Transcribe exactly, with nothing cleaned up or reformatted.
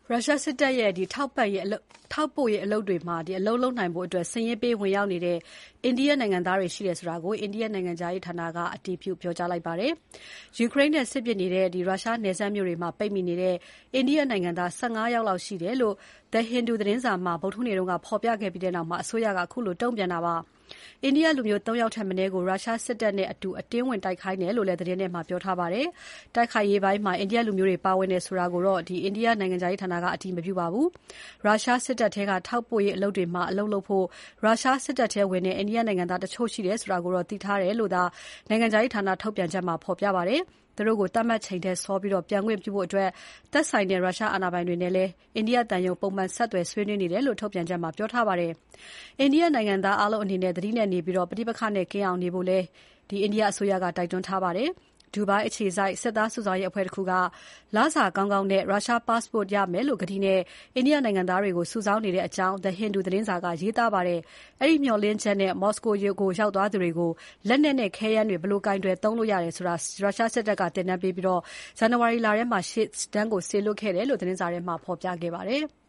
ရုရှားစစ်တပ်ရဲ့ထောက်ပံ့ရေးထောက်ပို့ရေးအလုပ်တွေမှာအလုပ်လုပ်နိုင်ဖို့စာရင်းပေးဝင်ရောက်နေတဲ့အိန္ဒိယနိုင်ငံသားတွေရှိတယ်ဆိုတာကိုအိန္ဒိယနိုင်ငံခြားရေးဌာနကအတည်ပြုပြောကြားလိုက်ပါတယ်။ ယူကရိန်းနဲ့စစ်ဖြစ်နေတဲ့ရုရှားနယ်စပ်မြို့တွေမှာပိတ်မိနေတဲ့အိန္ဒိယနိုင်ငံသား၁၅ယောက်လောက်ရှိတယ်လို့ The Hindu သတင်းစာမှာဗုဒ္ဓဟူးနေ့ကဖော်ပြခဲ့ပြီးနောက်အစိုးရကခုလိုတုံ့ပြန်တာပါ။ အိန္ဒိယလူမျိုးသုံးယောက်ထက်မနည်းကိုရုရှားစစ်တပ်နဲ့အတူအတင်းဝင်တိုက်ခိုင်းတယ်လို့လည်းသတင်းထဲမှာပြောထားပါတယ်။ တိုက်ခိုက်ရေးပိုင်းမှာအိန္ဒိယလူမျိုးတွေပါဝင်တယ်ဆိုတာကိုတော့အိန္ဒိယနိုင်ငံခြားရေးဌာနကအတည်မပြုပါဘူး။ ရုရှားစစ်တပ်ထဲကထောက်ပို့ရေးအလုပ်တွေမှာအလုပ်လုပ်ဖို့ရုရှားစစ်တပ်ထဲဝင်တဲ့အိန္ဒိယနိုင်ငံသားတချို့ရှိတယ်ဆိုတာကိုတော့သိထားတယ်လို့သာနိုင်ငံခြားရေးဌာနထုတ်ပြန်ချက်မှာဖော်ပြပါတယ်။ သူတို့ကိုသတ်မှတ်ချိန်ထက်စောပြီးပြန်ခွင့်ပြုဖို့သက်ဆိုင်တဲ့ရုရှားအာဏာပိုင်တွေနဲ့လည်းအိန္ဒိယသံရုံးပုံမှန်ဆက်သွယ်ဆွေးနွေးနေတယ်လို့ထုတ်ပြန်ချက်မှာပြောထားပါတယ်။ အိန္ဒိယနိုင်ငံသားအားလုံးအနေနဲ့သတိနဲ့နေပြီးပဋိပက္ခနဲ့ကင်းအောင်နေဖို့လည်းအိန္ဒိယအစိုးရကတိုက်တွန်းထားပါတယ်။ ဒူဘိုင်းအခြေစိုက်စစ်သားစုဆောင်းရေးအဖွဲ့တခုကလစာကောင်းကောင်းနဲ့ရုရှား passport ရမယ်လို့ကတိနဲ့အိန္ဒိယနိုင်ငံသားတွေကိုစုဆောင်းနေတဲ့အကြောင်း The Hindu သတင်းစာကရေးသားပါတယ်။ အဲဒီမျှော်လင့်ချက်နဲ့မော်စကိုကိုရောက်သွားသူတွေကိုလက်နက်နဲ့ခဲယမ်းတွေဘယ်လိုကိုင်တွယ်သုံးလို့ရတယ်ဆိုတာရုရှားစစ်တပ်ကသင်တန်းပေးပြီးဇန်နဝါရီလထဲမှာရှေ့တန်းကိုစေလွှတ်ခဲ့တယ်လို့သတင်းစာထဲမှာဖော်ပြခဲ့ပါတယ်။